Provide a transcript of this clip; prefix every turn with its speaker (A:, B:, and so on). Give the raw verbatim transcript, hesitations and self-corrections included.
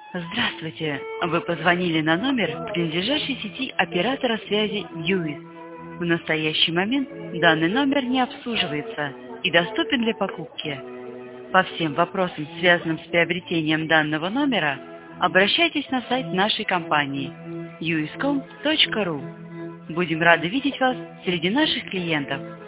A: Здравствуйте! Вы позвонили на номер, принадлежащий сети оператора связи Юис. В настоящий момент данный номер не обслуживается и доступен для покупки. По всем вопросам, связанным с приобретением данного номера, обращайтесь на сайт нашей компании юис точка ком точка ру. Будем рады видеть вас среди наших клиентов.